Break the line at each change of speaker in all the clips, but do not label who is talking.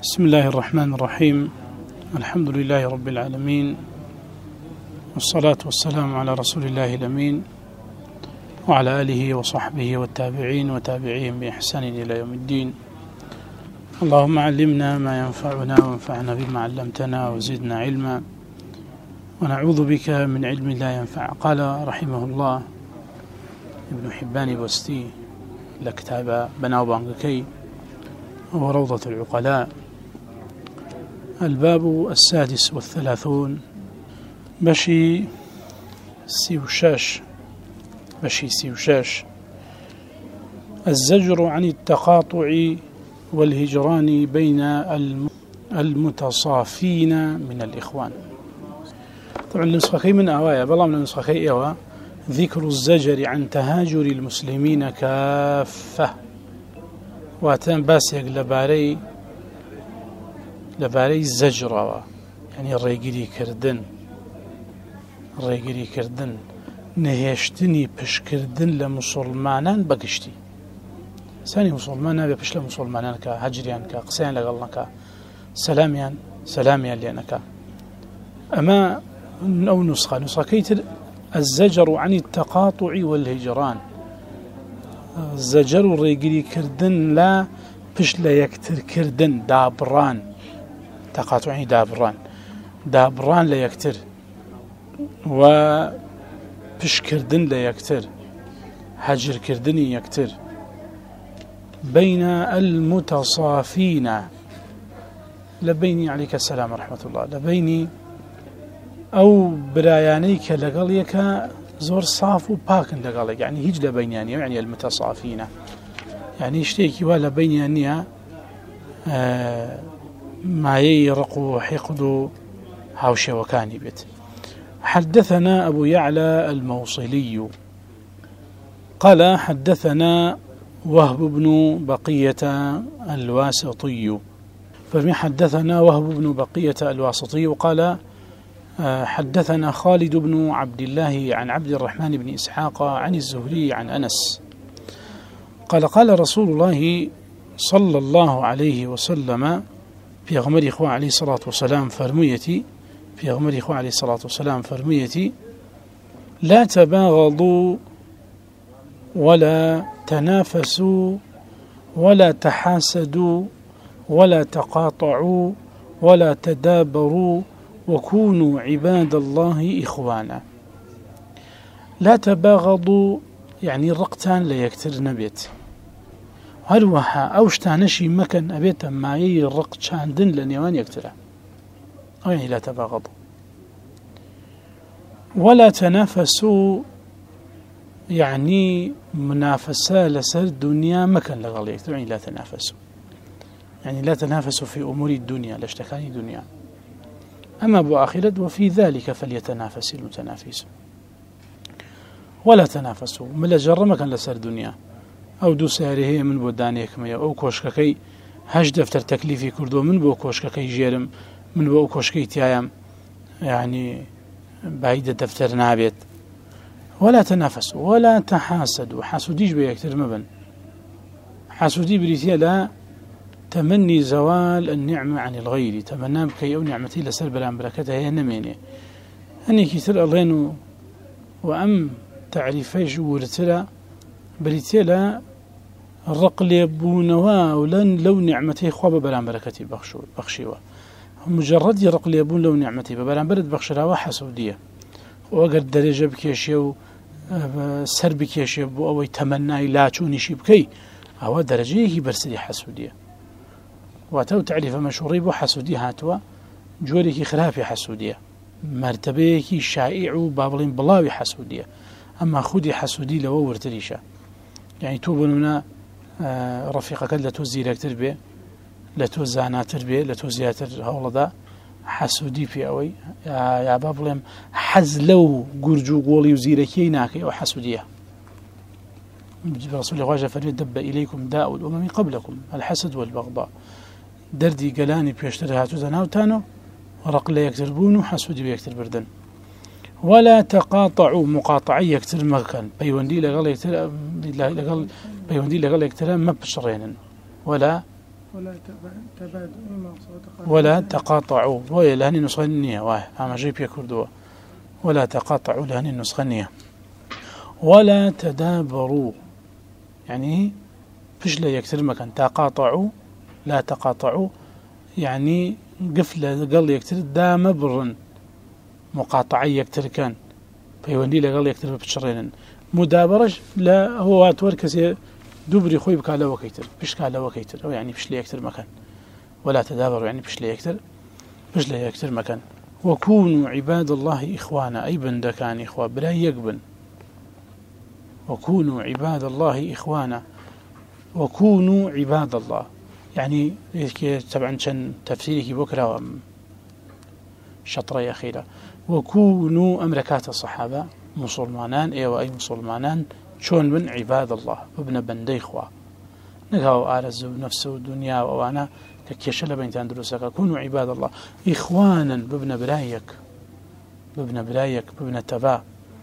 بسم الله الرحمن الرحيم. الحمد لله رب العالمين، والصلاة والسلام على رسول الله الأمين وعلى آله وصحبه والتابعين وتابعيهم بإحسان إلى يوم الدين. اللهم علمنا ما ينفعنا وانفعنا بما علمتنا وزدنا علما ونعوذ بك من علم لا ينفع. قال رحمه الله ابن حبان بوستي لكتاب بناو بانكي وروضة العقلاء، الباب 36 بشي سيوشاش الزجر عن التقاطع والهجران بين المتصافين من الإخوان. طبعا النسخة من أوايا بلا من النسخة إيوا ذكر الزجر عن تهاجر المسلمين كافة، واتن باسيق لباري الزجر يعني الريقري كردن نهيشتني بشكردن لمسلمانان بقشتي ثاني مسلمان بيش لمسلمانان كهجريان كقسيان لقلنا سلاميان لأنك أما أو نسخة كيتر الزجر عن التقاطع والهجران. الزجر الريقري كردن لا بش لا يكتر كردن دابران، تقاطعني دابران لا يكتر وبش كردن لا يكتر هجر كردني يكتر بين المتصافين لبيني عليك السلام ورحمة الله لبيني أو برايانيك لقليك زور صاف وباكن لقليك يعني هيج لبينياني يعني المتصافين يعني اشتيكي ولا بينيانيها ما يرق وحقد هاوشي وكاني بيت. حدثنا أبو يعلى الموصلي قال حدثنا وهب بن بقية الواسطي، فمن حدثنا وهب بن بقية الواسطي قال حدثنا خالد بن عبد الله عن عبد الرحمن بن إسحاق عن الزهري عن أنس قال قال رسول الله صلى الله عليه وسلم في غمر إخوة عليه الصلاة والسلام فرميتي لا تباغضوا ولا تنافسوا ولا تحاسدوا ولا تقاطعوا ولا تدابروا وكونوا عباد الله إخوانا. لا تباغضوا يعني الرقتان لا يكترن بيت هلوها أوشتانشي مكان أبيت ما يرق شاندن لنيوان يكتره يعني لا تباغضوا ولا تنافسوا يعني منافسة لسر الدنيا مكان لغالي يكتر يعني لا تنافسوا يعني لا تنافسوا في أمور الدنيا لاشتكاني دنيا أما بآخرة وفي ذلك فليتنافس المتنافسون. ولا تنافسوا ملا جر مكان لسر الدنيا أو دو ساره من بودانيك ميا أو كوشككي هج دفتر تكليفي كردو من بو كوشككي جيرم من بو كوشكي تيايم يعني بعيد دفتر نابت. ولا تنافسوا ولا تحاسدوا حاسوديش بيكتر مبن حاسودي بريتيا لا تمني زوال النعمة عن الغير تمنى بكي أو نعمتي لسر بلان بركتها هي نميني أني كتر ألغينو وأم تعريفي جورتلا بريتيا لا رقليبونوا ولن لو نعمتي خواب بلان بركتي بخشيوا مجرد يرقليبون لو نعمتي بلان برد بخشراوا حسودية وأقر درجة بكيشيو سر بكيشيو أو يتمنى لا تشونيشي بكي أو درجة هي برسدي حسودية واتو تعريف مشهوري بو حسودي هاتوا جوريكي خلافي حسودية مرتبيكي شائع بابلين بلاوي حسودية أما خودي حسودي لو ورتريشا يعني توبنونا رفيقك لتو زيركتر بي لتو زاناتر بي لتو زياتر هولدا حسودي في أوي يا بابلين حزلو قرجو قولي وزيركي ناكي أو حسودية. رسول الله واجه فريد دب إليكم داء الأمم قبلكم الحسد والبغضاء دردي قلاني بيشتري هاتو تناوتانو ورقل يكتربون وحسودي بيكتر بردن. ولا تقاطعوا مقاطعي يكتر مكان بيوندي لقال يكتر بيوندي لقال يكتر ما بشرين ولا ولا تقاطعوا وهي لهني نسخنية واه أما جيب يكردوا ولا تقاطعوا لهني نسخنية ولا تدابروا يعني فيش لا يكتر مكان تقاطعوا لا تقاطعوا يعني قفلة قال يكتر دا مبرن مقاطعي يكتر كان فيوندي لقال يكتر بتشرين مدابرش لا هو توركس دبري خوي بكالا وكيتر فيش كالا وكيتر أو يعني فيش لا يكتر مكان ولا تدابروا يعني فيش لا يكتر مكان وكونوا عباد الله إخوانا أي بند كان إخوة بلا يقبن وكونوا عباد الله إخوانا وكونوا عباد الله يعني طبعا كان تفسيره بكرة شطرية أخيرة وكونوا أمركات الصحابة مسلمانان أي مسلمانان شون من عباد الله ابن بندي إخوة نقاو آرزو نفسه الدنيا وأنا كيشل بين دروسك كونوا عباد الله إخوانا بابن برايك بابن تبا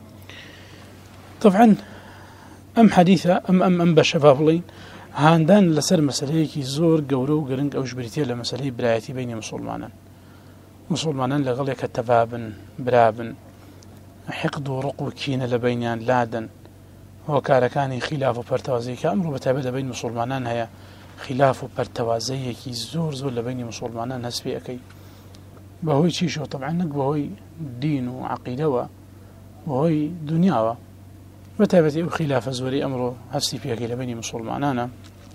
طبعا أم حديثة أم بشفافلين هاندان لسر مسألة زور قورو قرنق أو جبريتية لمسألة برايتي بين مسلمانا لغليك التبابن برابن حقد ورقو كين لبينيان لادن وكاركاني خلاف وبرتوازي كأمر بتابد بين مسلمانان هيا خلاف وبرتوازي كي زور لبين مسلمانان هسبي أكي بهوي تشيشو طبعا بهوي دين وعقيدة وهوي دنيا وتابت خلاف زوري أمره هسي فيها كي لبين مسلمانان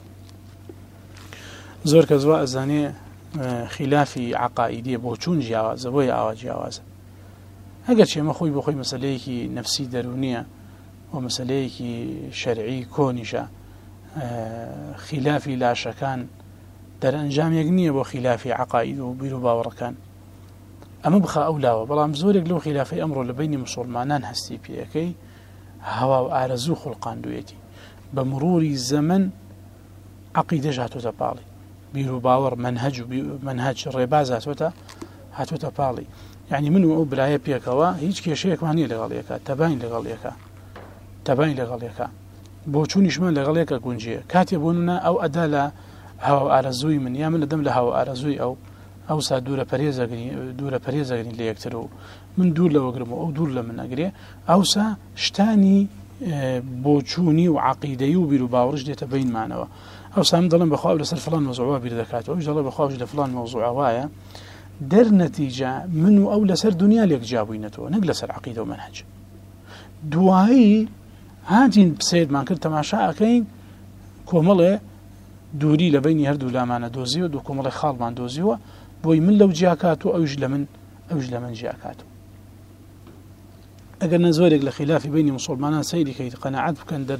زور كزواء الزانية خلافي عقائدية بوچون جياوازة بوي آوا جياوازة هكذا شيء مخوي بخوي مسألة نفسي درونية ومسألة شرعي كونشة خلافي لا شكان در أنجام يقنية بخلافي عقائد وبيرو باوركان أما بخا أولاوة بلام زورك لو خلافي أمره لبين مسلمانان هستي بيكي هوا وآرزو خلقان دويتي بمرور الزمن عقيدة جاتو تبالي بيرو باور منهج الرباز هاتو تبالي يعني منو براية بيكوا هيج كيشيك معني لغاليكا تباين لغاليكا بوچونيش من لغاليكا كونجيه كاتبوننا أو أدالا هوا آرزوي من يامن دم لهوا آرزوي أو سا دورة بريزة ليكترو من دور لوقرمو أو دور لمن أقريه أو سا شتاني بوچوني وعقيدي وبيرو باورج دي تبين معنوا أو سا مدلن بخواه لسر فلان موضوعوا بيردكاتو أو جدل بخواه لفلان موضوعوا در نتيجة منو أو لسر دنيا ليك جابوينتو نقل لسر عقيدة ومنهج دوائي هاتين بسيد ما كنت تماشا أكين كومله دوري لبيني هردو لامانا دوزيو دو كومله خال مان دوزيو بوي من لو جاكاتو أوج لمن جاكاتو أقل نزوريك لخلاف بين مسلمان سيدي كي قناعات بكن در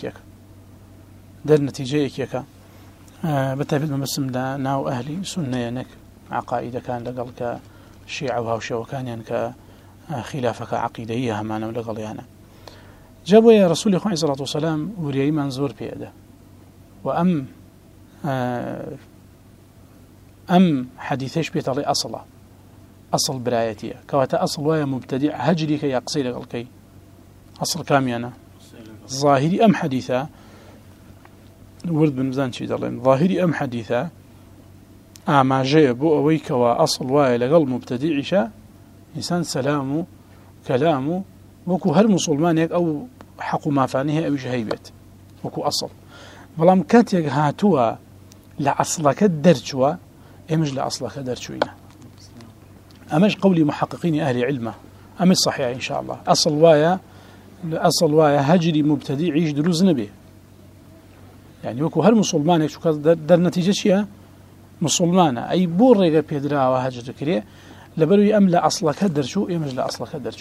نتيجة يكيكا بتابد ممسم دا ناو أهلي سنة ينك عقائد كان لقلك شيعة وهوشة وكان ينك خلافك عقيدية همانا ولقل يانا جابوا يا رسول الله صلى الله عليه وسلم وريا منزور بيده وأم حديثش بيطلي أصل برايتي كواتا أصل ويا مبتدع هجري كي يقصي لقلكي أصل كاميانا ظاهري أم حديثة ورد بن مزان شي دلين ظاهري أم حديثة ما جاء بو أويك وأصل ويا لقل مبتدعشا إنسان سلامه كلامه وكو هر مسلمان يك أو حق ما فانيه أو جهيبت وكو أصل بلام كاتيك هاتوا لأصلك الدرجوا إمج لأصلك درجوينه أمش قولي محققين أهل علمه أمش صحيح إن شاء الله أصل وايا هجري مبتدئ عيش دروز نبي يعني وكو هر مسلمان يك شو در نتيجة شيء مسلمان أي بوريغا بيدرا وهجر كريه لبروي أم لأصلك درجو إمج لأصلك درجو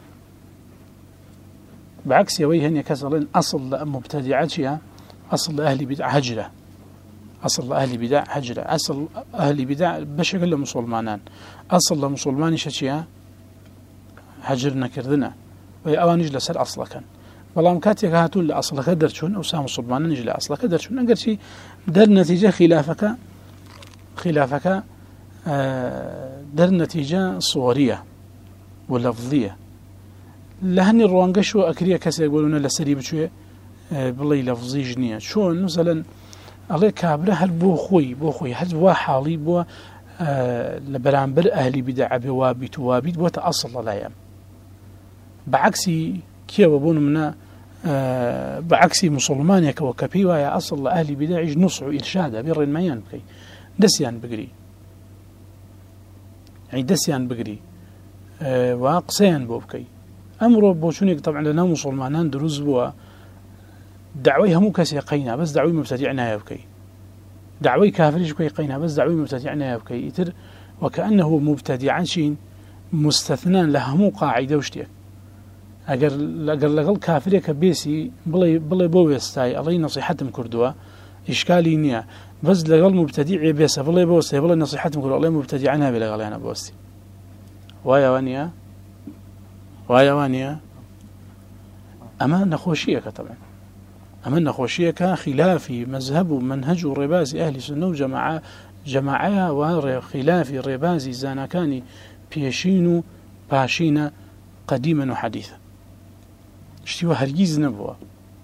بعكس يويهن يكسرين أصل مبتدعات شيء أصل أهل بدع هجرة أصل أهل بدع بشكل مسلمانان أصل مسلمان شيء هجرنا كردنا وأوان يجلس سر أصلا كان والله مكاتيك هاتون لأصلك درشون أو سام مسلمان نجلس أصلك درشون أنقر شيء در نتيجة خلافك در نتيجة صورية ولفظية لهني الروانقش وأكريه كسي يقولون لسري بشوية بالله لفظي جنية شون مثلا الله كابره هل بو خوي هل وا حالي بو لبرانبر أهلي بدع بوابت وابد وتأصل لا يم بعكسي كيف بون منا بعكسي مسلمان يك وكبي ويا أصل أهلي بدع نص إرشاده بير ما ينبغي دسيان بقري يعني دسيان بقري واقسيان بوبكي أمره بوشونيك طبعا لنا مسلمانان دروز بوا دعوي همو كسي قينا بس دعوي مبتدعنا يبكي دعوي كافريش كوي قينا بس دعوي مبتدعنا يبكي يتر وكأنه مبتدعا شين مستثنان لهمو قاعدة وشتيك أجر لقل كافرية كبيسي بلي بويستاي الله نصيحتهم كردوا إشكالي نيا بس لقل مبتدع بيسا بلي بوستاي بلي نصيحتهم كردوا الله مبتدعنا بلقل أنا بوستي وايا وانيا أما نخوشيك طبعا أما نخوشيك خلافي مذهب ومنهج رباز أهل السنة جماعة وخلاف رباز زانكاني بيشين باشين قديما وحديثا اشتوى هرگيز نبوه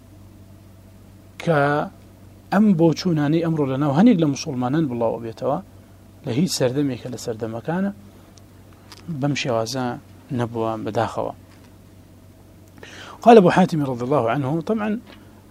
كأم بوچوناني أمر لنا وهنيق لمسلمانان بالله وبيتوا لهي سردميك لسردمكانا بمشي وازا نبوة بداخوة. قال أبو حاتم رضي الله عنه طبعا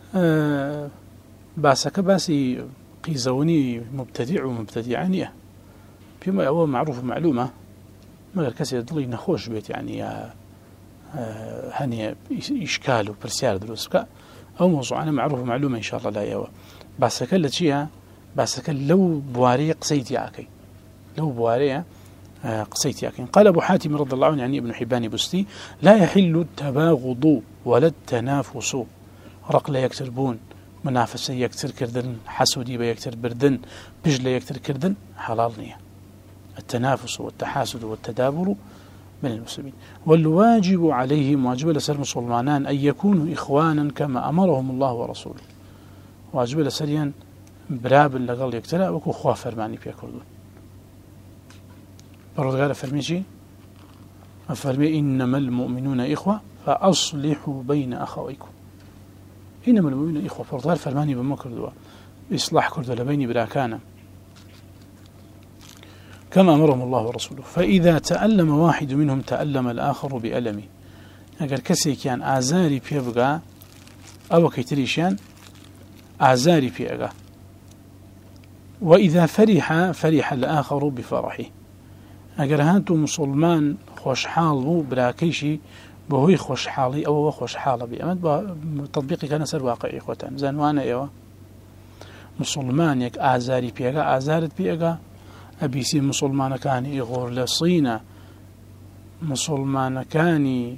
باسك باسي قيزوني مبتدع ومبتدعانية فيما هو معروف معلومة مغير كسي ضلي نخوش بيت يعني هني إشكال وبرسيار دروسك أو موضوعنا معروف معلومة إن شاء الله لا يوا باسك لتشيها باسك لو بواري قسيت ياكي لو بواري قسيت ياكي. قال أبو حاتم رضي الله عنه يعني ابن حبان بستي لا يحل التباغض ولا التنافس رق لا يكتربون منافسة يكتر كردن حسودي بيكتر بردن بجلة يكتر كردن حلال نية التنافس والتحاسد والتدابر من المسلمين. والواجب عليهم واجب لسر مسلمانان أن يكونوا إخوانا كما أمرهم الله ورسوله واجب لسريا براب لقل يكترى وكو خواه فرماني بيا كردون برد قال فرميشي فرمي إنما المؤمنون إخوة فأصلحوا بين أخويكم إنما المؤمنون إخوة برد قال فرماني بما كردوا إصلاح كردوا لبيني براكانا كما أمرهم الله ورسوله فإذا تألم واحد منهم تألم الآخر بألمه أقل كسي كان آزاري بيبقى أو كيتريشان آزاري بيبقى وإذا فرح الآخر بفرحه أقل هانتو مسلمان خوشحال براكيشي بهوي خوشحالي أو خوشحال بي أمد تطبيقي كان سر واقعي إخوتان زانوانا إيوه مسلمان يك آزاري بيبقى آزارت بيبقى أبيسي مسلمان كاني يغور لصينة مسلمان كاني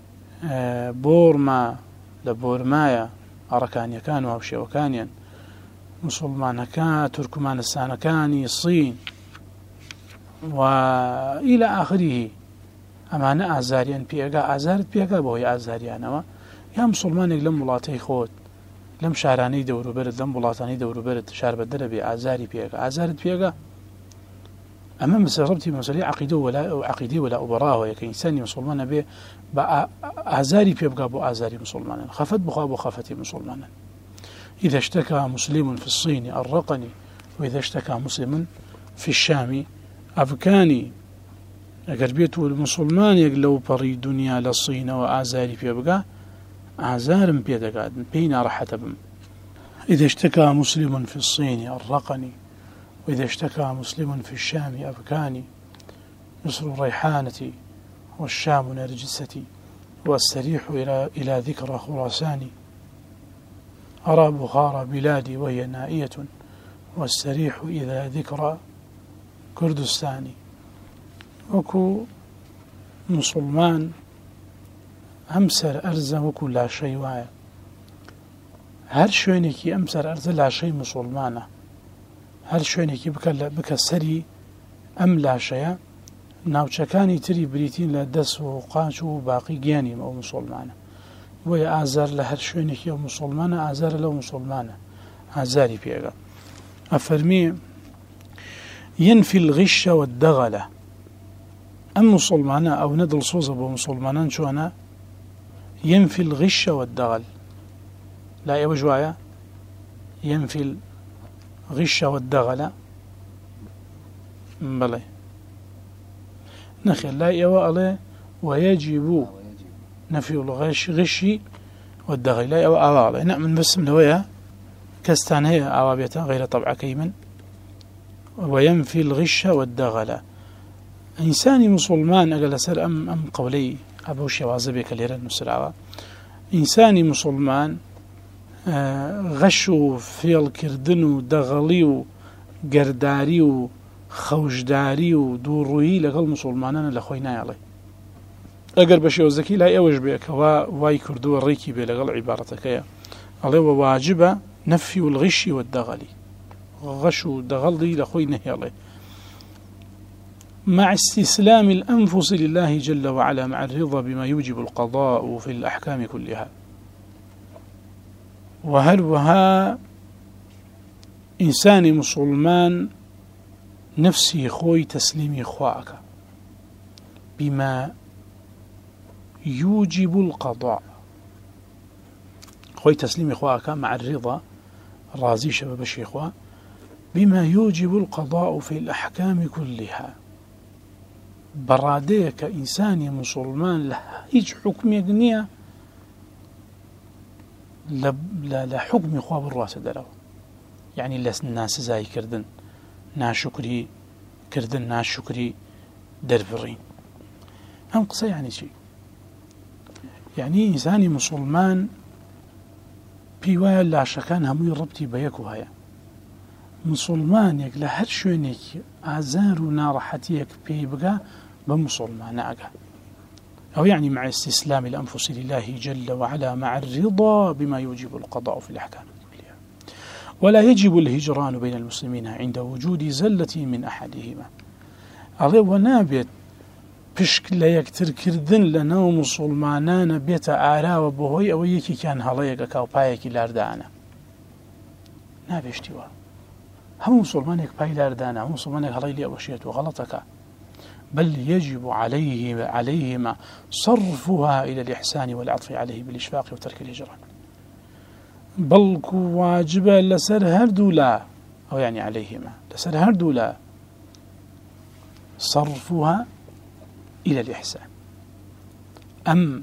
بورما لبورمايا أركانيا كانوا هوشي وكانيا مسلمان كان تركمانستان كاني الصين وإلى آخره أمانة آزاريان بيقا آزارت بيقا بوي آزاريانوا يا مسلمان لم ولاطي خود لم شاراني دورو برد لم ولاطاني دورو برد شار بدر بي آزاري بيقا آزارت بيقا أمام مسربتي مسألة عقيدة ولا أبراه يك إنسان مسلمان به بأزاري بيبقى بأزاري مسلمان خفت بخاب خفتي مسلمان إذا اشتكى مسلم في الصين الرقني وإذا اشتكى مسلم في الشام أفكاني أقربيت المسلمان يقلو بري دنيا للصين وأزاري بيبقى أزار بيدقاد بين راحة بم إذا اشتكى مسلم في الصين الرقني وإذا اشتكى مسلم في الشام أبكاني مصر الريحانة والشام نرجستي والسريح إلى ذكرى خراساني أرى بخار بلادي وهي نائية والسريح إلى ذكرى كردستاني وكو مسلمان أمسر أرزا وكو لا شيء وايا هر شوينكي أمسر أرزا لا شيء مسلمانه هر شوێنێکی بکە سەری ئەم لاشەیە ناوچەکانی تری بریتین لە دەست و قاچ و باقی گیانیم ئەو مسلمانە بۆیە ئازار لە هەر شوێنێکی ئەو مسلمانە ئازارە لەو مسلمانە ئازاری پێگە ئەفەرمی ينفي الغش والدغل ئەم مسلمانە ئەو نە دڵسۆزە بۆ مسلمانان چۆنە ينفي الغش والدغل لا ئێوە جوایە ينفي الغش والدغل بلى نخيل لا يوالي ويجب نفي الغش والدغل لا يوالي نعم بس من هوية كستان هي عوابيتها غير طبع كيمن وينفي الغش والدغل إنساني مسلمان أقل سر أم قولي أبو شوازبي كاليرا المسرعة إنساني مسلمان غشو فيل كردنو دغليو قرداريو خوشداريو دوروي لقل مسلمانان لخوينا علي أقر بشيو زكي لا يوجب بك واي كردو الريكي بي لقل عبارتك يا علي وواجب نفي الغش والدغلي غشو دغلي لخوينا علي مع استسلام الأنفس لله جل وعلا مع الرضا بما يوجب القضاء في الأحكام كلها وهل وها إنسان مسلمان نفسي خوي تسليمي خواك بما يوجب القضاء خوي تسليمي خواك مع الرضا رازي شباب الشيخوة بما يوجب القضاء في الأحكام كلها براديك إنساني مسلمان له هيج حكم يقنية لا حكم خواب الراس درو يعني لس الناس زاي كردن ناشكري كردن ناشكري دربرين هم قصة يعني شيء يعني إنساني مسلمان بيوايا لا شكان همي ربطي بيكو هيا مسلمان يك لهر شوينك آزار ونارحتيك بيبقى بمسلمان أقا أو يعني مع استسلام الأنفس لله جل وعلا مع الرضا بما يوجب القضاء في الأحكام كلها ولا يجب الهجران بين المسلمين عند وجود زلة من أحدهما عليه ونابت بشكل يكتر كردن لنا مسلمانان بيت آراء وبهوي أو يكي كان هلايك كاو بايك لاردانا نابشتوا هم مسلمانك باي لاردانا هم مسلمانك هلاي لي أوشيت وغلطك بل يجب عليهما صرفها إلى الإحسان والعطف عليه بالإشفاق وترك الهجران بل واجب لسر هردولا أو يعني عليهما لسر هردولا صرفها إلى الإحسان أم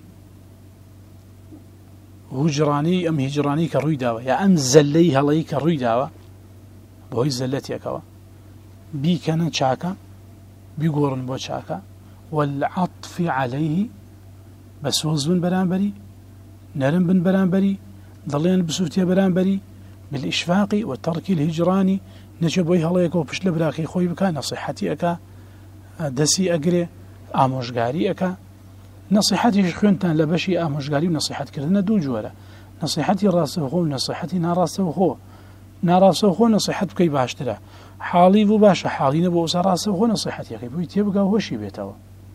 هجراني كروي داوة يا أم زليها لي كروي داوة بهوي زلتي أكوا بي كان شاكا بيقورن بوشاكا والعطف عليه بس وزن برانبري نرم بن برانبري ضلين بسوتيا برانبري بالإشفاق وترك الهجران نجبوي هلايك وبش لبراكي خوي بكا نصيحتي أكا دسي أقري آموشقاري أكا نصيحتي شخونتان لبشي آموشقاري ونصيحت كردنا دو جوالة نصيحتي راسه خو ونصيحتي ناراسه خو ناراسه خو نصيحت بكي باشترا حالي بو باشا حالي نبو سراسه خو نصيحتي كي بوي تيبقى وشي بيتوا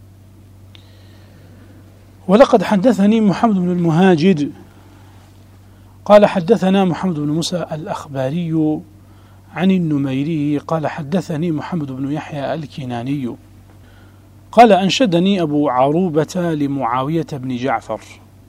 ولقد حدثني محمد بن المهاجد قال حدثنا محمد بن موسى الأخباري عن النميري قال حدثني محمد بن يحيى الكناني قال أنشدني أبو عروبة لمعاوية بن جعفر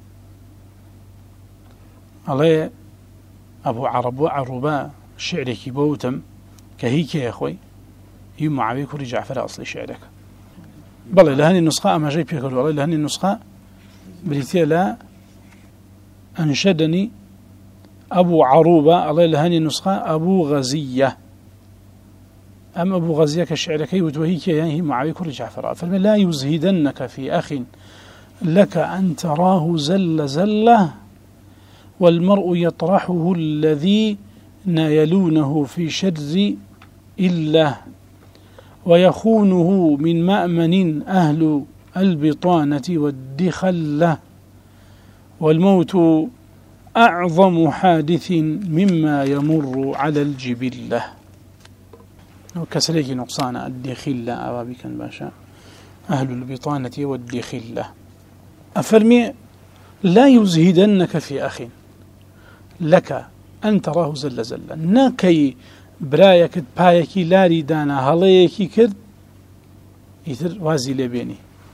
عليه أبو عروبة شعرك بوتم كهيك يا أخوي هي معاوية كوري جعفر أصلي شعرك بل لهني النسخة أما جاي بيكر والله لهني النسخة بريتيا لا أنشدني أبو عروبة الله لهني النسخة أبو غزية أم أبو غزية كشعرك وتوهيك يعني معاوية كوري جعفر فلما لا يزهدنك في أخ لك أن تراه زلة والمرء يطرحه الذي يلونه في شر إلا ويخونه من مأمن أهل البطانة والدخلة والموت أعظم حادث مما يمر على الجبلة وكسريك نقصان الدخلة أبابك باشا أهل البطانة والدخلة أفرمي لا يزهدنك في أخ لك أن تراه زلة ناكي برايك بايكي لاري دانا هلايكي كرد يتر وازي لبيني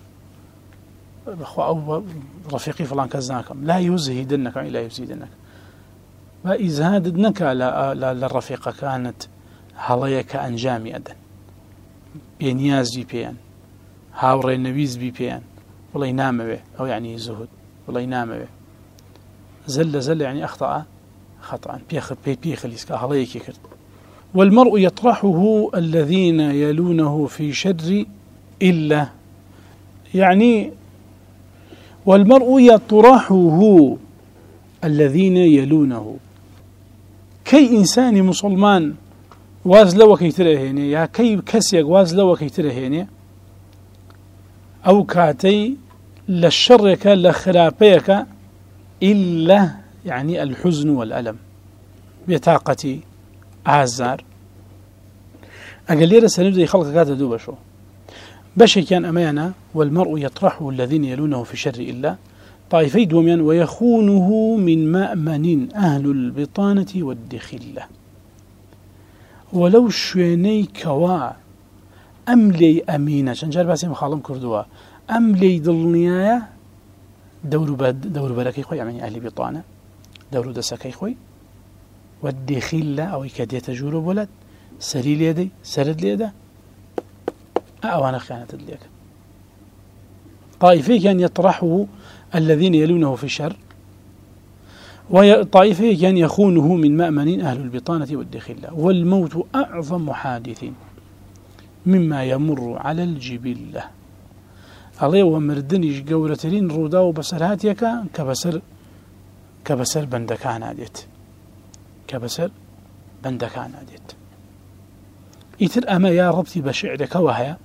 أو رفيقي فلان كزناكم لا يزهدنك لا يزهدنك ما إزهادنك للرفيقة كانت هەڵەیەکە ئەنجامی ئەدەن بێنیازی پێیان هاوڕێ نەویز بی پێیان وڵی نامەوێ ئەو یعنی زوهد وڵی نامەوێ زل يعني أخطأ خطأ بي خليسك هەڵەیەکی کرد. والمرء يطرحه الذين يلونه في شر إلا يعني والمرء يطرحه الذين يلونه كي إنسان مسلمان واز لو كي ترهيني يا كي كسيك واز لو كي ترهيني أو كاتي للشرك لخرابيك إلا يعني الحزن والألم بطاقة عازار أقل لي سنبدأ خلق كاتا دوبا شو بشي كان أمانة والمرء يطرحه الذين يلونه في شر إلا طائفي دوميان ويخونه من مأمن أهل البطانة والدخلة ولو شويني كوا أملي أمينة شنجار باسي مخالم كردوا أملي ضلنيايا دور بركي خوي يعني أهل بطانة دور دسكي خوي والدخلة أو كاد يتجور بولد سري ليدي سرد ليدا أوانا خيانة ليك طائفي كان يطرحه الذين يلونه في الشر وطائفي كان يخونه من مأمن أهل البطانة والدخلة والموت أعظم حادث مما يمر على الجبلة الله ومردنيش قورتلين رودا وبسرهاتيك كبسر بندكان عديت كبسر بندكان عديت يتر أما يا ربتي بشعرك وهي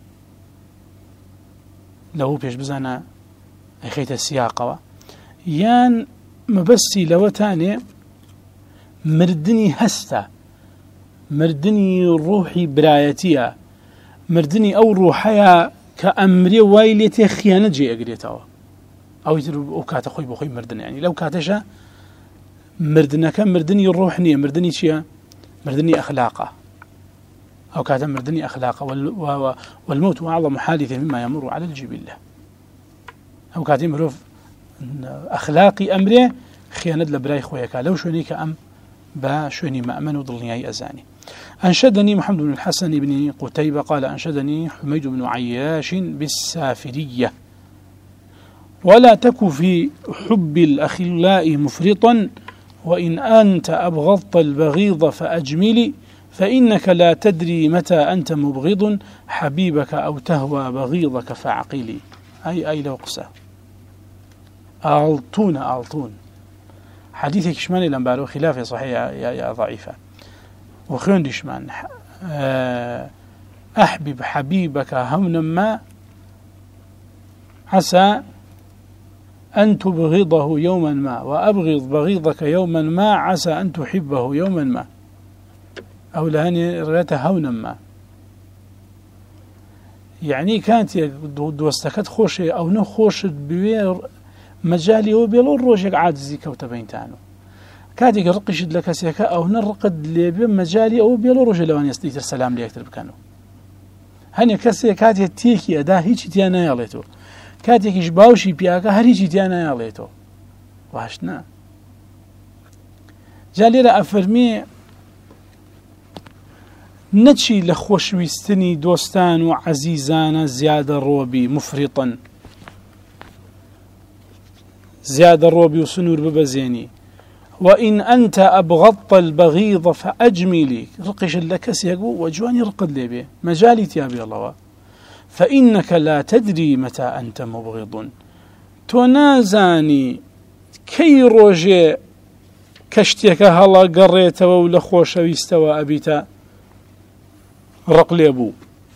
لو بيش بزانا أخيت السياقة يان مبسي لو تاني مردني هستا مردني روحي برايتيا مردني أو روحيا كأمري وايلتي خيانة جي أقريتها أو يتر كات أخوي بخوي مردن يعني لو كاتشا مردنك مردني روحني مردني شيا مردني أخلاقه أو كات مردني أخلاقه والموت أعظم حادث مما يمر على الجبلة أو كات مروف أخلاقي أمره خيانة لبراي خويك لو شونيك أم با شوني مأمن وضلني أزاني. أنشدني محمد بن الحسن بن قتيبة قال أنشدني حميد بن عياش بالسافرية ولا تك في حب الأخلاء مفرطا وإن أنت أبغضت البغيض فأجملي فإنك لا تدري متى أنت مبغض حبيبك أو تهوى بغيضك فاعقلي أي لو قسى ألطون حديثك شمالي لنبارو خلافة صحيحة يا ضعيفة وخيون دشمان أحبب حبيبك هونا ما عسى أن تبغضه يوما ما وأبغض بغيضك يوما ما عسى أن تحبه يوما ما أو لهني رغيته هونا ما يعني كانت دوستكت خوشي أو نخوش بوير مجالي وبيلو الروجك عاجزي كوتا بينتانو كاتي رقشد لك سيكا أو نرقد لي بمجالي أو بيلو روج لوان يستيتر السلام لي أكتر بكانو هني كسي كاتي تيكي أدا هيتش تيانا ياليتو كاتي كيش باوشي بياكا هر هيتش تيانا ياليتو واشنا جالي را أفرمي نتشي لخوش ويستني دوستان وعزيزان زيادة روبي مفرطا زيادة روبي وسنور ببزيني وإن أنت أبغضت البغيض فأجملي رقش لك سيقو وجواني رقد لي به مجالي تيابي الله فإنك لا تدري متى أنت مبغض تنازاني كي روجي كشتيك هلا قريت ولا خوش ويستوى أبيتا رقليبو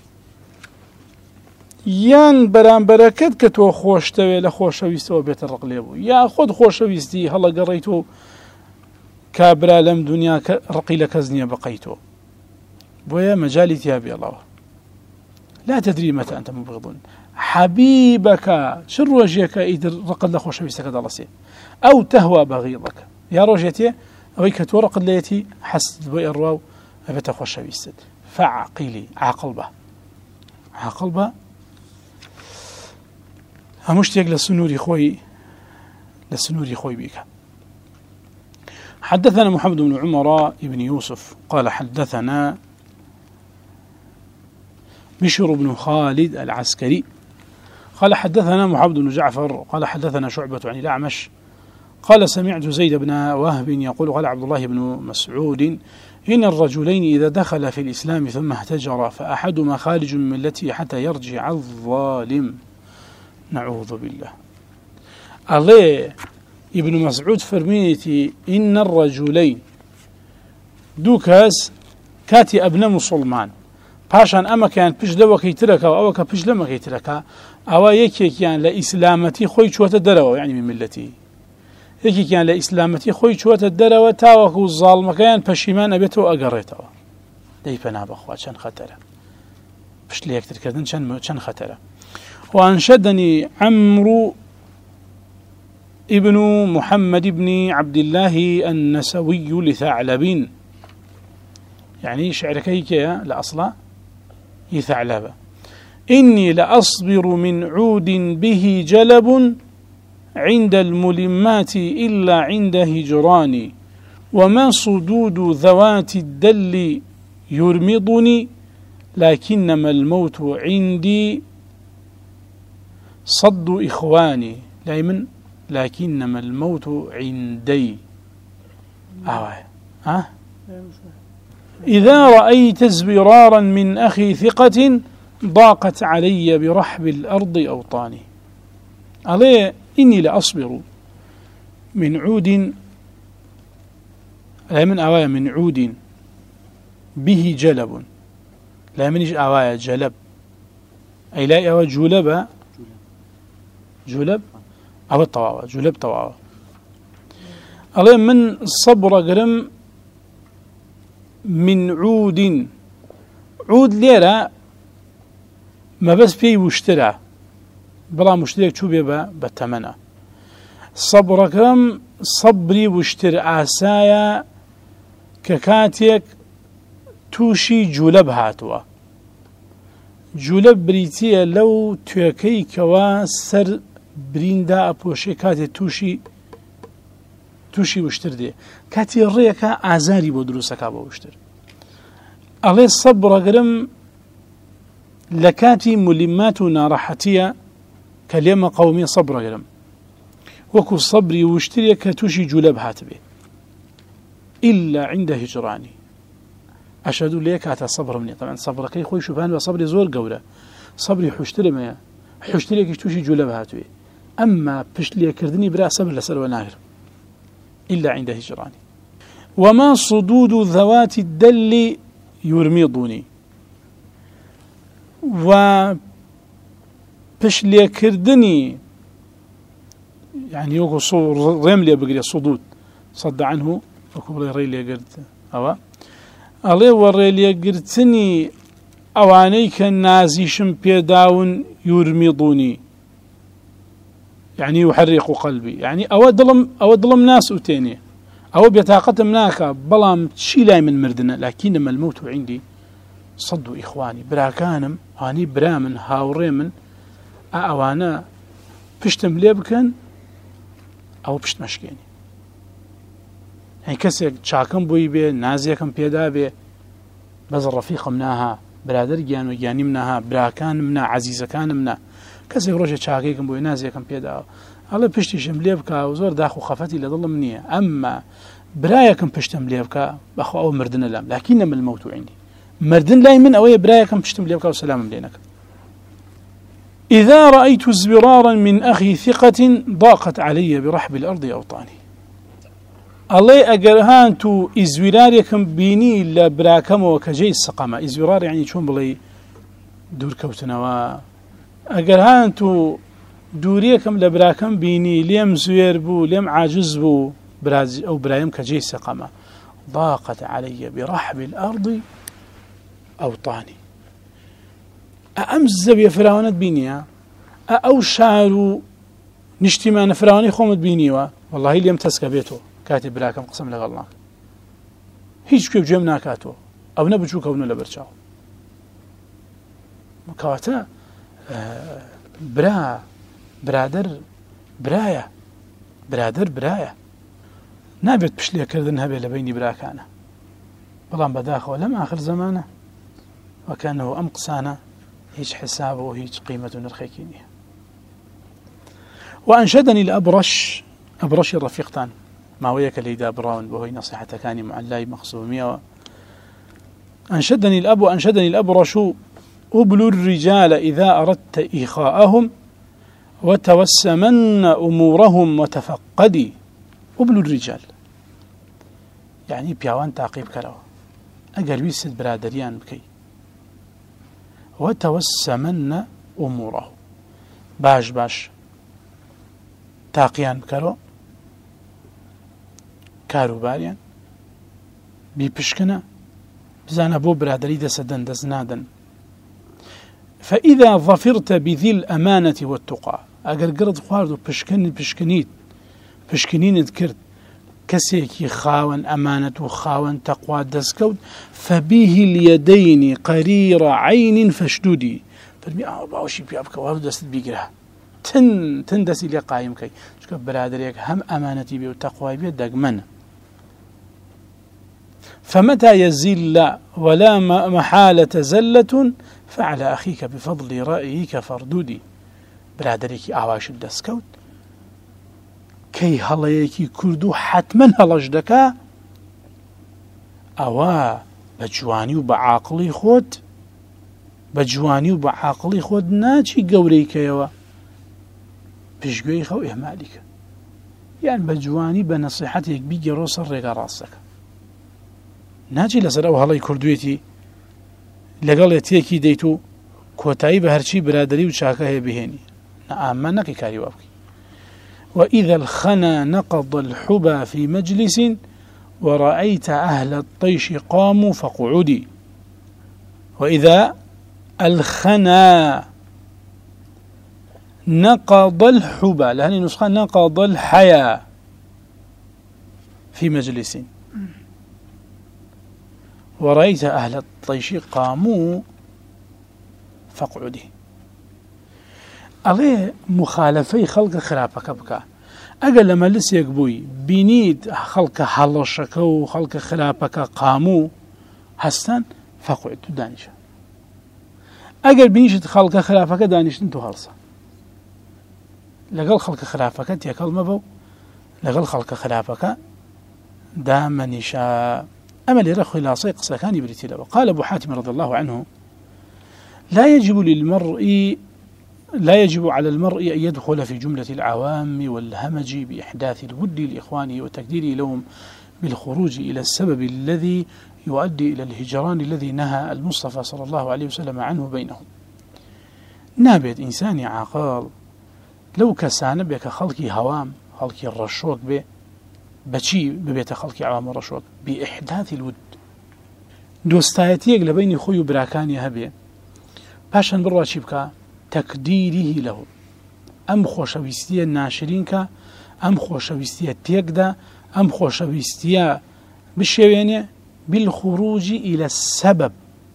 يان برانبركت كتو خوشتوي لخوشويستو بيت الرقليبو يا خود خوشويستي هلا قريتو كابرا لم دنيا رقي لك زنيا بقيتو بويا مجالي تيابي الله لا تدري متى أنت مبغض حبيبك شر وجهك إذا رقد لخوشويستك دلسي أو تهوى بغيضك يا روجتي أو كتو رقد ليتي حسد بويا الرواو أبيت خوشويستد فعقيلي عقلبه همشتيق لسنوري خوي بك. حدثنا محمد بن عمر بن يوسف قال حدثنا بشر بن خالد العسكري قال حدثنا محمد بن جعفر قال حدثنا شعبة عن الأعمش قال سمعت زيد بن وهب يقول قال عبد الله بن مسعود إن الرجلين إذا دخل في الإسلام ثم اهتجر فأحدهما خارج من ملته حتى يرجع الظالم نعوذ بالله. عليه ابن مسعود فرميتي إن الرجلين دوكاس كاتي أبناء مسلمان پاشان ئەمە کەیان پشت لەوەکەی ترەکەەوە ئەوە کە پشت لەمەکەی ترەکە ئەوە یەکێکیان لە ئیسلامەتی خۆی چوەتە دەرەوە یعنی میلەتی یەکێکیان لە ئیسلامەتی خۆی چوەتە دەرەوە تاوەکو زاڵمەکەیان پەشیمان ئەبێتەوە ئەگەڕێتەوە دەی پەنا بەخوا چەند خەتەرە پشت لە یەکترکردن چەند خەتەرە. وأنشدني عمرو ابن محمد بن عبد الله النسوي لثعلب يعني شعركي كيا لأصلا يثعلب إني لأصبر من عود به جلب عند الملمات إلا عند هجراني وما صدود ذوات الدل يرمضني لكنما الموت عندي صد إخواني دائما لكنما الموت عندي إذا رأيت ازبرارا من أخي ثقة ضاقت علي برحب الأرض أوطاني عليه إني لأصبر من عود لا من أوايا من عود به جلب لا منش أوايا جلب أي لا أوايا جلب أو الطواوة جلب طواوة عليه من صبر قرم من عود ليرة ما بس فيه واشترى بلا مشترك شو بيبا بالثمنة صبركم صبري واشترى آسايا ككاتيك توشي جلب هاتوا جلب بريتيا لو توكي كوا سر بريندا أبوشي كاتي توشي وشتر دي كاتي الريكا آزاري بودروسكا بوشتر عليه الصبر قرم لكاتي ملماتنا راحتية كلمة قومية صبر قرم وكو صبري وشتري كتوشي جلب هاتبه إلا عند هجراني أشهد ليك هاتا صبر مني طبعا صبر كي خوي شبهان وصبري زور قولة صبري حشتري ما حشتري كتوشي جلب هاتبه أما بشتلي كردني برا صبر لسر وناهر إلا عند هجراني وما صدود ذوات الدل يرمضني وبشلي كردني يعني يوكو صور رملي بقري صدود صد عنه وكبري ريلي قرد أوا ألي وريلي قرتني أوانيك النازي شمبيداون يرمضني يعني يحرق قلبي يعني أودلم ناس أتيني أو بيتاقتم ناكا بلام تشيلاي من مردنا لكنما الموت عندي صدوا إخواني براكانم هاني برامن هاوريمن أوانا بشتم ليبكن أو بشت مشكيني يعني كسيك تشاكم بوي بي نازيكم بيدا بي بز الرفيق مناها برادر جيان وجياني مناها براكان منا عزيزة كان منا كسيك روشة تشاكيكم بوي نازيكم بيدا الله پشتیشم لێبکە و زۆر داخ و خەفەتی لە دڵم نییە ئەمما برایەکەم پشتم لێ بکە بەخوا ئەو مردنە لام لكنما الموت عندي مردن لای من ئەوەیە برایەکەم پشتم لێ بکە و سەلامم لێ نەکە. إذا رأيت ازبرارا من أخي ثقة ضاقت علي برحب الأرض أوطاني الله ئەگەر هانتو ئیزویرارێکم بینی لە براکەمەوە کە جێی سەقەمە ئیزویرار یعنی چۆن بڵێ دوورکەوتنەوە ئەگەر هانتو دووريكم لبراكم بيني ليم زوير بو ليم عاجز بو أو برايم كجي سقمة ضاقت علي برحب الأرض أوطاني أمز زبي فراونة بينيها أو شارو نشتمان فراوني خومت بينيوا والله ليم تسكى بيتو كاتب براكم قسم لغلناك هيج كيف جمنا كاتو أو نبجو كونو لبرشاو مكواتا برادر برايا نابێت پشلێکردن هەبێ لە بینی براکانە بەڵام بەداخەوە لەم آخر زمانە وەکانەوە ئەم قسانە هيج حساب وهيج قيمة نرخيكيني. وأنشدني الأبرش الرفيقتان ما ويك ليدا براون وهي نصيحة كاني معلاي مخصومية. أنشدني الأبرش أبلوا الرجال إذا أردت إيخاءهم وتوسمن أمورهم وتفقدي. أبلوا الرجال يعني بيوان تعقيب كروا أجر ويسد برادريان بكي وتوسمن أموره باش تاقيان بكروا كاروباريان بيبشكنا بزانا بو برادري دسدن دزنادن. فإذا ظفرت بذي الأمانة والتقى أجر قرض خواردو بشكنين ذكرت كسيكي خاون أمانة وخاون تقوى دسكود فبه اليدين قرير عين فاشدودي فرمي باوشي بيابك وارو دست بيقرها تن دسي لي قايم كي شكو برادريك هم أمانتي بي وتقوى بي دقمن. فمتى يزل ولا محالة زلة فعلى أخيك بفضل رأيك فردودي. برادريك آواش الدسكود كي هەڵەیەکی کوردو حتما هەڵەش دەکا ئەوە بە جوانی و بە عاقڵی خۆت ناچی گەورەیکەیەوە پشتگوێی خەو ئێمالیکە یان بە جوانی بە نەسیحەتێک بیگەڕۆ سەر ڕێگا ڕاستەکە ناچی لەسەر ئەو هەڵەی کوردوێتی لەگەڵ یەکێکی دەیت و کۆتایی بە هەرچی برادری و چاکە هەیە بهێنی ئەمە نەکەی کاری وا بکەی. وإذا الخنا نقض الحبى في مجلس ورأيت أهل الطيش قاموا فقعودي. وإذا الخنا نقض الحبى لهذه نسخة نقض الحياة في مجلس ورأيت أهل الطيش قاموا فقعودي. ئەڵێ مخالفەی خەڵکە خراپەکە بکە ئەگەر لە مەلسێک بووی بینیت خەڵکە هەڵەشەکە و خەڵکە خراپەکە قاموو هەستان فەقوعد تو دانیشە ئەگەر بینیشت خەڵکە خراپەکە دانیشتن تو هەڵسە لەگەڵ خەڵکە خراپەکە تێکەڵ مەبە و لەگەڵ خەڵکە خراپەکە دامەنیشە. ئەمە لێرە خولاسەی قسەکانی بریتی لەوە. قال أبو حاتم رضي الله عنه لا يجب على المرء أن يدخل في جملة العوام والهمج بإحداث الود لإخوانه وتكدير لهم بالخروج إلى السبب الذي يؤدي إلى الهجران الذي نهى المصطفى صلى الله عليه وسلم عنه بينهم. نابد إنساني عاقل لو كسان بك خلقي هوام خلقي الرشوك بچي ببيت خلقي عوام الرشوك بإحداث الود دوستايتيك لبين خوي براكاني هبي باشن بروا بك تقديره له أم خوشويستية ناشرينك أم خوشويستية تيكدا أم خوشويستية بالشيوانية بالخروج إلى السبب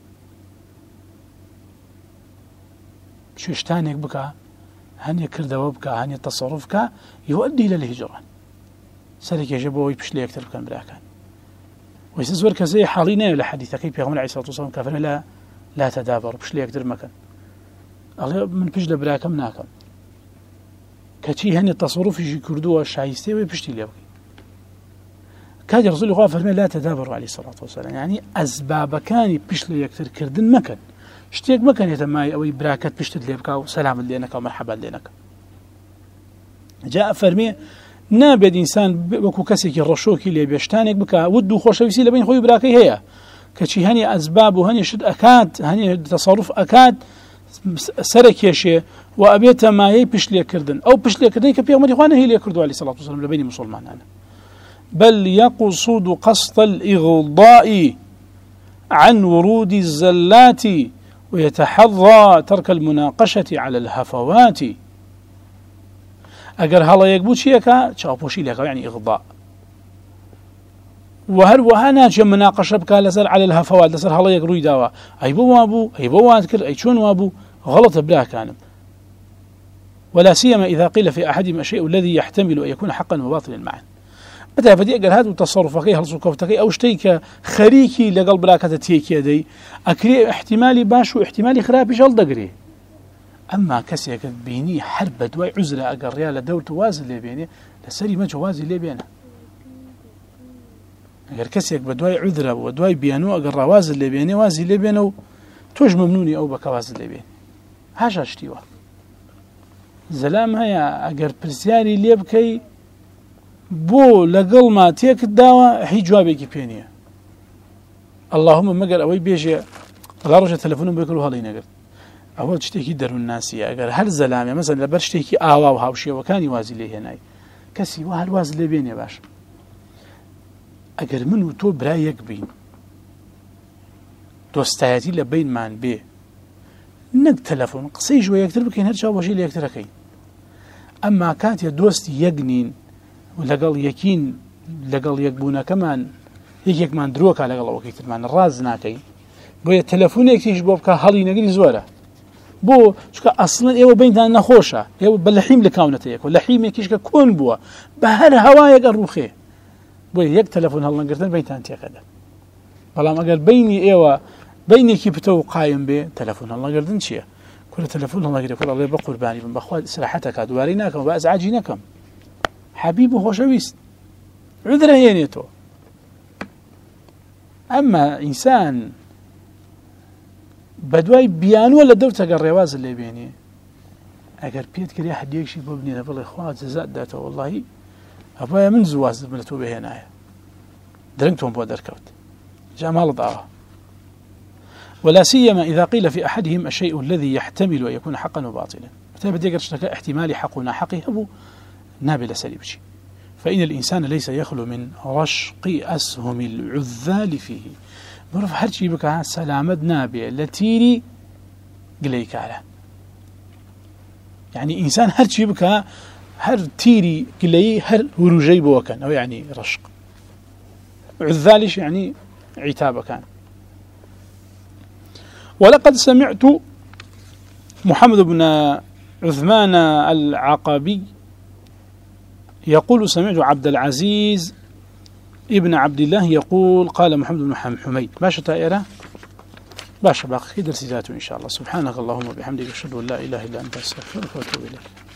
شوشتانك بك هني كردوا بك هني تصرفك يؤدي إلى الهجران سالك يجبوا يبشلي أكثر كان براكان ويسزور كزي حالينا لحديث كيف يقول عليه الصلاة والسلام كفنا لا تدابر بشلي أكثر مكان من پشت براکم ناکم کچی هنی تصرفی کردو و شایسته و پشتی لیابی کاج رسول الله فرمي لا تدابروا عليه الصلاة والسلام يعني أسباب كان پشت لیکتر کردن مکن شتیک مکن یتمای اوی براکت پشت لیابکا و سلام لینک و مرحبا لینک. جاء فرمي نابد إنسان وكو كسي الرشوكي اللي بيشتانك بكا ودو خوشويسي لبين خوي براكي هي كشي هني أسباب وهني شد أكاد هني تصرف أكاد سركيشي وأبيت ما يبش لي كردن أو بش لي كردن كبير مري خوانه هي اللي كردوا عليه الصلاة والسلام لبين مسلمان أنا بل يقصد قصد الإغضاء عن ورود الزلات ويتحرى ترك المناقشة على الهفوات. أجر هلا يقبل شيئا شاوبوشي لك يعني إغضاء وهل وهنا جم مناقشة بك لسر على الهفوات لسر هلا يقروي دوا أي بو وابو أي بو واتكر أي شون وابو غلط بلا كان ولا سيما إذا قيل في أحدهم الشيء الذي يحتمل أن يكون حقا وباطلا معا بتعرف أجر هذا وتصرفك هل كوتك أو شتيك خريكي لقل براكة تيكي دي أكري احتمالي باش واحتمالي خراب يشال دقري أما كسيك بيني حرب دواي عزلة أجر ريال دور توازن اللي بيني لسري ما جواز اللي بينه أجر كسيك بدواي عذرة ودواي بيانو أجر رواز اللي بيني وازي اللي بينه توج ممنوني أو بكواز اللي بيني هاش اشتيوا زلام هيا أجر برسياري اللي بكي بو لقل ما تيك الدواء هي جوابك بينيه اللهم مقر أوي بيجي غارجة تلفونهم بيقولوا هذا ينقر أول شتيكي درو الناسية أجر هل زلامي مثلا لبر شتيكي آوا وهاوشي وكان يوازي ليه هناي كسي وهل وازي ليه بيني باش أجر منو تو برايك بين دوستاياتي لبين مان بيه نك تلفون قصي شوية يكتر بكين هرشا وشي اللي يكتر كين أما كانت دوستي يقنين ولقل يكين لقل يقبونا كمان يك من دروك على قل وكيت من الراز ناكين بو تلفون يكتيش بوبك هالي نقري زوره بو شكا أصلا إيوه بينتان نخوشة إيوه بلحيم لكاونتيك واللحيم يكيشكا كون بوا بهر هوايك الروخي بو يك تلفون هل نقرتن بينتان تيكدا بلا ما قال بيني إيوه بيني كي بتو قايم به تلفون هل نقرتن شيء كل تلفون هل نقرتن كل الله بقرباني من بخوات سراحتك دواريناكم وأزعاجيناكم حبيبه خوشويست عذره ينيتو أما إنسان بدواي بيان ولا دورتك الرواز اللي بيني أجر بيت كريه حد يكشي بابني ذا بالله إخوات زاد داته والله أبويا من زواز من توبه هنا درنتهم بودر كوت جمال ضعه ولا سيما إذا قيل في أحدهم الشيء الذي يحتمل أن يكون حقا وباطلا متى بدي أقرأ احتمالي حقنا حقي أبو نابل سليبشي فإن الإنسان ليس يخلو من رشق أسهم العذال فيه برف هرشي بك سلامة نابية لتيري قليك على يعني إنسان هرشي بك هر تيري قلي هر ورجي بوكان أو يعني رشق عذالش يعني عتاب كان ولقد سمعت محمد بن عثمان العقبي يقول سمعت عبد العزيز ابن عبد الله يقول قال محمد بن حميد باشا تائرة باشا باقي درس ذاته إن شاء الله سبحانك اللهم وبحمدك أشهد أن لا إله إلا أنت أستغفرك وأتوب إليك